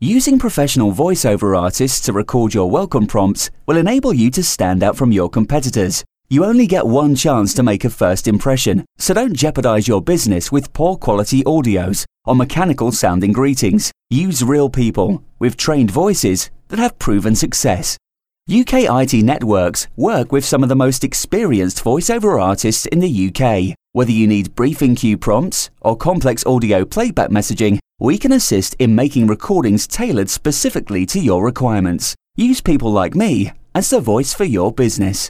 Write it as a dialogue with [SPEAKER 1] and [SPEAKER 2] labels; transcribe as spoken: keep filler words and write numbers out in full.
[SPEAKER 1] Using professional voiceover artists to record your welcome prompts will enable you to stand out from your competitors. You only get one chance to make a first impression, so don't jeopardize your business with poor quality audios or mechanical sounding greetings. Use real people with trained voices that have proven success. U K I T Networks work with some of the most experienced voiceover artists in the U K. Whether you need briefing cue prompts or complex audio playback messaging, we can assist in making recordings tailored specifically to your requirements. Use people like me as the voice for your business.